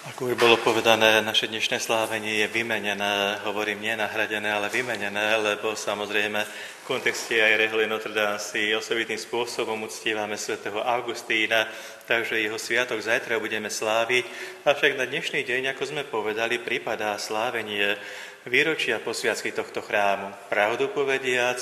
Ako už bolo povedané, naše dnešné slávenie je vymenené, hovorím nie nahradené, ale vymenené, lebo samozrejme v kontexte aj reholy Notre Dame si osobitným spôsobom uctívame svätého Augustína, takže jeho sviatok zajtra budeme sláviť. Avšak na dnešný deň, ako sme povedali, pripadá slávenie výročia posviacky tohto chrámu. Pravdu povediac,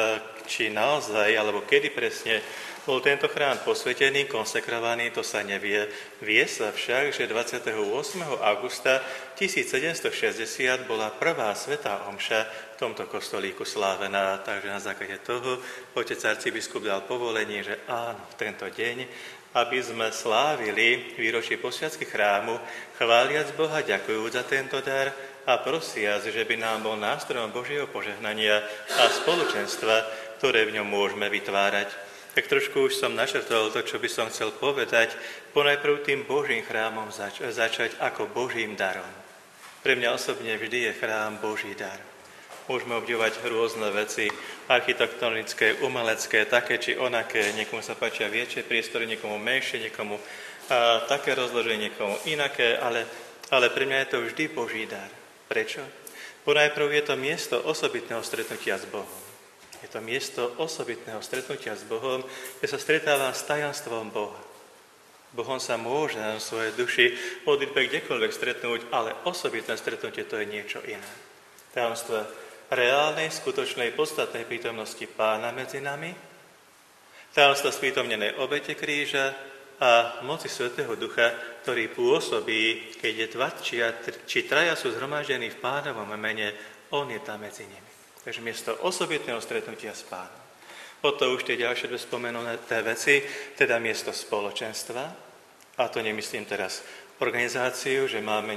či naozaj, alebo kedy presne bol tento chrám posvetený, konsekrovaný, to sa nevie. Vie sa však, že 28. augusta 1760 bola prvá svätá omša v tomto kostolíku slávená. Takže na základe toho otec arcibiskup dal povolenie, že áno, v tento deň, aby sme slávili výročie posviacky chrámu, chváliac Boha, ďakujúc za tento dar a prosiac, že by nám bol nástrojom Božieho požehnania a spoločenstva, ktoré v ňom môžeme vytvárať. Tak trošku už som načrtol to, čo by som chcel povedať. Ponajprv tým Božím chrámom začať ako Božím darom. Pre mňa osobne vždy je chrám Boží dar. Môžeme obdivovať rôzne veci, architektonické, umelecké, také či onaké. Niekomu sa páčia väčšie priestory, niekomu menšie, niekomu také rozloženie, niekomu inaké, ale pre mňa je to vždy Boží dar. Prečo? Ponajprv je to miesto osobitného stretnutia s Bohom. Je to miesto osobitného stretnutia s Bohom, kde sa stretávam s tajomstvom Boha. Bohom sa môže na svojej duši modlitbe kdekoľvek stretnúť, ale osobitné stretnutie to je niečo iné. Tajomstvo reálnej, skutočnej, podstatnej prítomnosti Pána medzi nami, tajomstvo sprítomnenej obete kríža a moci Svätého Ducha, ktorý pôsobí, keď je dva či traja sú zhromaždení v Pánovom mene, on je tam medzi nimi. Takže miesto osobitného stretnutia s Pánom. O to už tie ďalšie dve spomenuté veci, teda miesto spoločenstva, a to nemyslím teraz organizáciu, že máme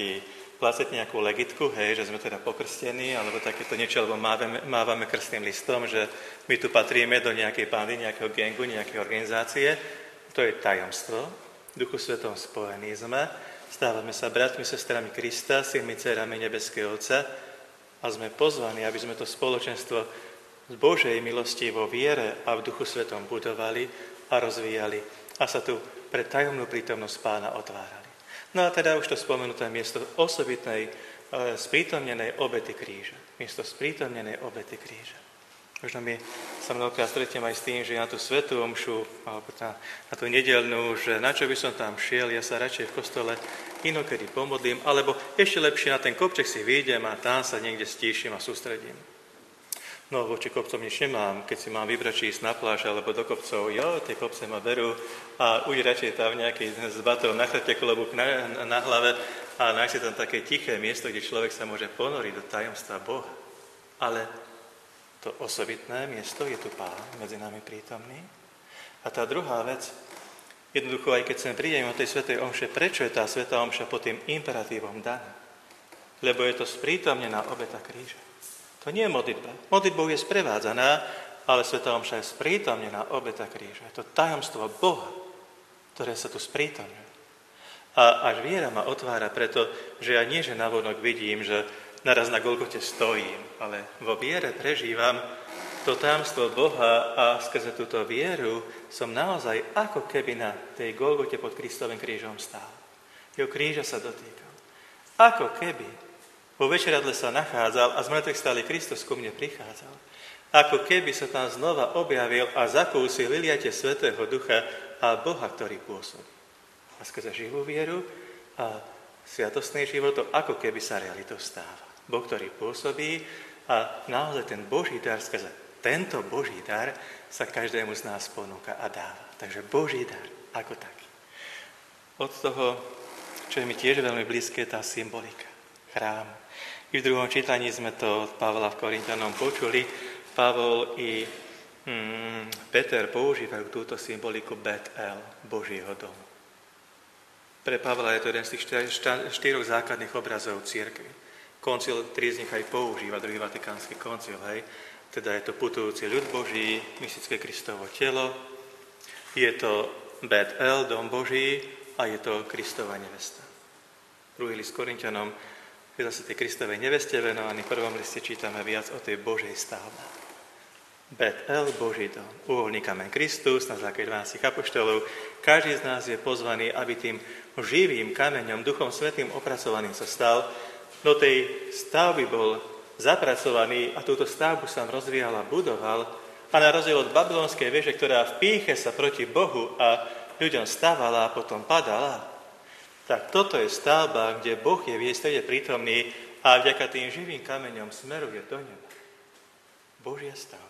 placať nejakú legitku, hej, že sme teda pokrstení, alebo takéto niečo, alebo mávame krstným listom, že my tu patríme do nejakej bandy, nejakého gangu, nejakej organizácie. To je tajomstvo. V Duchu Svetom spojení sme, stávame sa bratmi, sestrami Krista, synmi, dcerami nebeského Otca, a sme pozvaní, aby sme to spoločenstvo z Božej milosti vo viere a v Duchu Svetom budovali a rozvíjali a sa tu pre tajomnú prítomnosť Pána otvárali. No a teda už to spomenuté miesto osobitnej sprítomnenej obety kríža. Miesto sprítomnenej obety kríža. Možno my sa mnohokrát stretnem aj s tým, že na tú svätú omšu alebo na tú nedeľnú, že na čo by som tam šiel, ja sa radšej v kostole inokedy pomodlím, alebo ešte lepšie na ten kopček si vyjdem a tam sa niekde stíšim a sústredím. No, voči kopcom nič nemám, keď si mám vybrať, či ísť na pláž alebo do kopcov, tie kopce ma berú a už radšej tam nejaký s batou na chrbte, klobúk na hlave a nájsť si tam také tiché miesto, kde človek sa môže ponoriť do tajomstva Boha. Ale to osobitné miesto je tu Pán medzi nami prítomný. A tá druhá vec, jednoducho, aj keď sem prídeme o tej svätej omše, prečo je tá svätá omša pod tým imperatívom daná? Lebo je to sprítomnená obeta kríža. To nie je modlitba. Modlitbou je sprevádzaná, ale svätá omša je sprítomnená obeta kríža. Je to tajomstvo Boha, ktoré sa tu sprítomňuje. A až viera ma otvára preto, že ja nie, že navonok vidím, že naraz na Golgote stojím, ale vo viere prežívam to tajomstvo Boha a skrze túto vieru som naozaj ako keby na tej Golgote pod Kristovým krížom stál. Jeho kríža sa dotýkal. Ako keby vo večeradle sa nachádzal a z mŕtvych stály Kristus ku mne prichádzal. Ako keby sa tam znova objavil a zakúsil vyliatie Svätého Ducha a Boha, ktorý pôsobí. A skrze živú vieru a sviatostný život to ako keby sa realitou stáva. Boh, ktorý pôsobí a naozaj ten Boží dar, skrze tento Boží dar sa každému z nás ponúka a dáva. Takže Boží dar ako taký. Od toho, čo je mi tiež veľmi blízke, tá symbolika, chrám. I v druhom čítaní sme to od Pavla v Korinťanom počuli. Pavol i Peter používajú túto symboliku Bet-El, Božieho domu. Pre Pavla je to jeden z tých štyroch základných obrazov cirkvi. Koncil Tríznych aj používa, druhý Vatikánsky koncil, hej. Teda je to putujúci ľud Boží, mystické Kristovo telo, je to Bet-El, dom Boží, a je to Kristova nevesta. Druhý list Korinťanom je zase tej Kristovej neveste venovaný. V prvom liste čítame viac o tej Božej stavbe. Bet-El, Boží dom, uholný kameň Kristus na základe 12 apoštolov. Každý z nás je pozvaný, aby tým živým kameňom, Duchom Svätým opracovaným sa stal. Do tej stavby bol zapracovaný a túto stavbu sa rozvíjal a budoval. A na rozdiel od babylonskej veže, ktorá v pýche sa proti Bohu a ľuďom stávala a potom padala, tak toto je stavba, kde Boh je v jej strede prítomný a vďaka tým živým kameňom smeruje do neba. Božia stavba.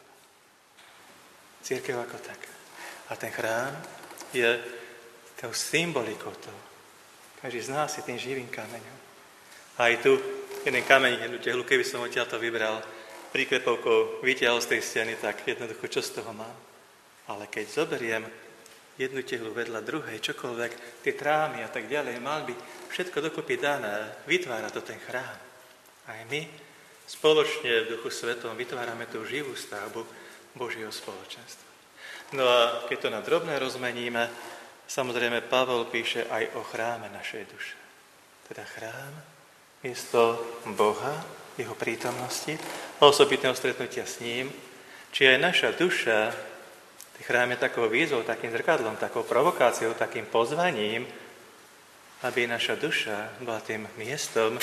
Cirkev ako taká. A ten chrám je tou symbolikou toho. Každý z nás je tým živým kameňom. A aj tu jeden kameň, jednu tehlu, keby som odtiaľto vybral, príklepovkou vytiahol z tej steny, tak jednoducho, čo z toho mám? Ale keď zoberiem jednu tehlu vedľa druhej, čokoľvek, tie trámy a tak ďalej, mal by všetko dokopy dané, vytvára to ten chrám. Aj my spoločne v Duchu Svetom vytvárame tú živú stavbu Božieho spoločenstva. No a keď to na drobné rozmeníme, samozrejme Pavol píše aj o chráme našej duše. Teda chrám, miesto Boha, jeho prítomnosti, osobitného stretnutia s ním, či aj naša duša, chrám je takou výzvou, takým zrkadlom, takou provokáciou, takým pozvaním, aby naša duša bola tým miestom,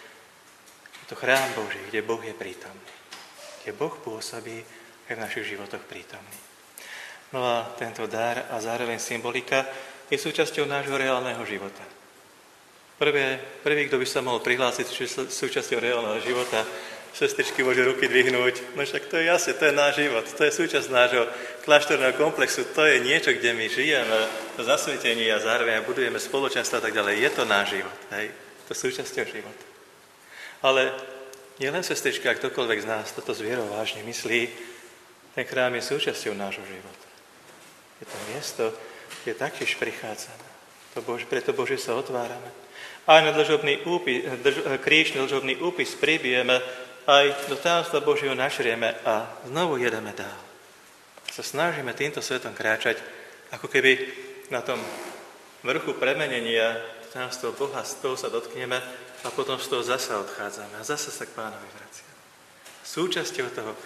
to chrám Boží, kde Boh je prítomný, kde Boh pôsobí aj v našich životoch prítomný. No a tento dar a zároveň symbolika je súčasťou nášho reálneho života. Prvý, kto by sa mohol prihlásiť súčasťou reálneho života, sestričky môže ruky dvihnúť, no však to je jasne, to je náš život, to je súčasť nášho kláštorného komplexu, to je niečo, kde my žijeme v zasvetení a zároveň budujeme spoločenstvo a tak ďalej. Je to náš život, hej? To je súčasťou života. Ale nielen sestrička, ak ktokoľvek z nás toto zvierou vážne myslí, ten chrám je súčasťou nášho života. Je to miesto, kde taktiež prichádzame. Preto Bože sa otvárame. Aj na kríž, na dlžobný úpis pribijeme, aj do tajomstva Božieho našrieme a znovu jedeme dál. Sa snažíme týmto svetom kráčať, ako keby na tom vrchu premenenia tajomstva Boha, z toho sa dotkneme a potom z toho zasa odchádzame a zasa sa k Pánovi vraciame. Súčasťou toho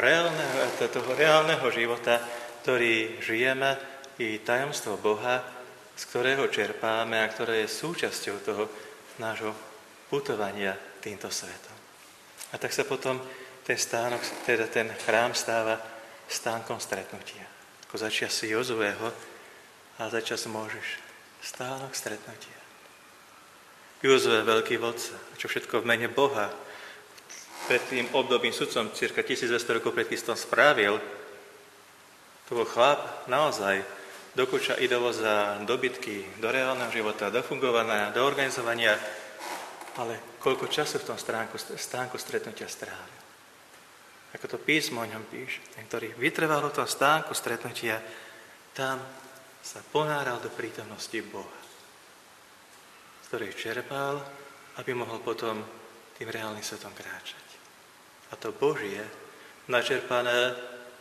reálneho života, ktorý žijeme, i tajomstvo Boha, z ktorého čerpáme a ktoré je súčasťou toho nášho putovania týmto svetom. A tak sa potom ten chrám stáva stánkom stretnutia. Ako začas Jozueho a začas Mojžiš. Stánok stretnutia. Jozue, veľký vodca, čo všetko v mene Boha pred tým obdobím sudcom cirka 1200 rokov pred Kristom spravil, to bol chlap naozaj dokuča idolo za dobytky, do reálneho života, do fungovania, do organizovania, ale koľko času v tom stánku stretnutia strávil. Ako to písmo o ňom píše, ten, ktorý vytrval v tom stánku stretnutia, tam sa ponáral do prítomnosti Boha, z ktorej čerpal, aby mohol potom tým reálnym svetom kráčať. A to Božie, načerpané,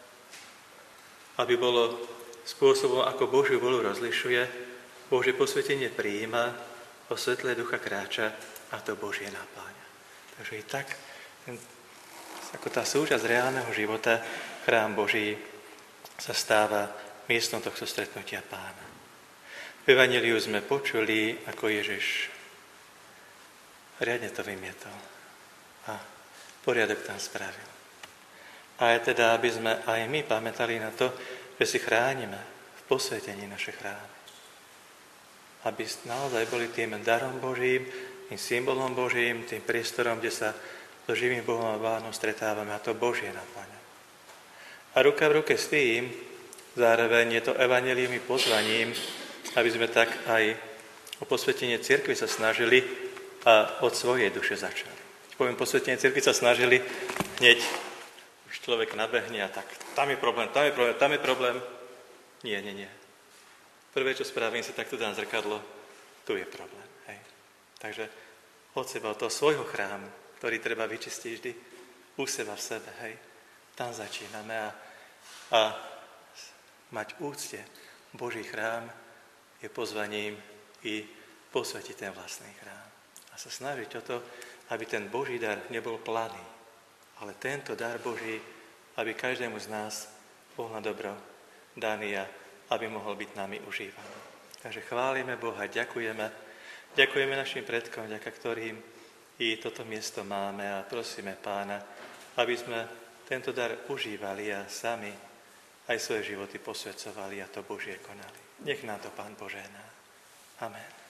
aby bolo spôsobom, ako Božiu vôľu rozlišuje, Božie posvetenie prijíma, o svetle ducha kráča a to Božie napáňa. Takže i tak, ako tá súčasť reálneho života, chrám Boží sa stáva miestom tohto stretnutia Pána. V Evanjeliu sme počuli, ako Ježiš riadne to vymietol a poriadok tam spravil. A je teda, aby sme aj my pamätali na to, že si chránime v posvetení naše chrámy. Aby naozaj boli tým darom Božím, tým symbolom Božím, tým priestorom, kde sa so živým Bohom a Pánom stretávame a to Božie napáňa. A ruka v ruke s tým, zároveň je to evanjelium i pozvaním, aby sme tak aj o posvetenie cirkvi sa snažili a od svojej duše začali. Poviem, posvetenie cirkvi sa snažili, hneď už človek nabehne a tak, tam je problém. Nie. Prvé, čo spravím, si takto dám zrkadlo, tu je problém. Hej. Takže od seba, od toho svojho chrámu, ktorý treba vyčistiť vždy u seba v sebe, hej. Tam začíname a mať úcte Boží chrám je pozvaním i posvetiť ten vlastný chrám. A sa snažiť o to, aby ten Boží dar nebol planý, ale tento dar Boží aby každému z nás bol na dobro daný a aby mohol byť nami užívaný. Takže chválime Boha, ďakujeme našim predkom, vďaka ktorým i toto miesto máme a prosíme Pána, aby sme tento dar užívali a sami aj svoje životy posväcovali a to Božie konali. Nech nám to Pán požehná. Amen.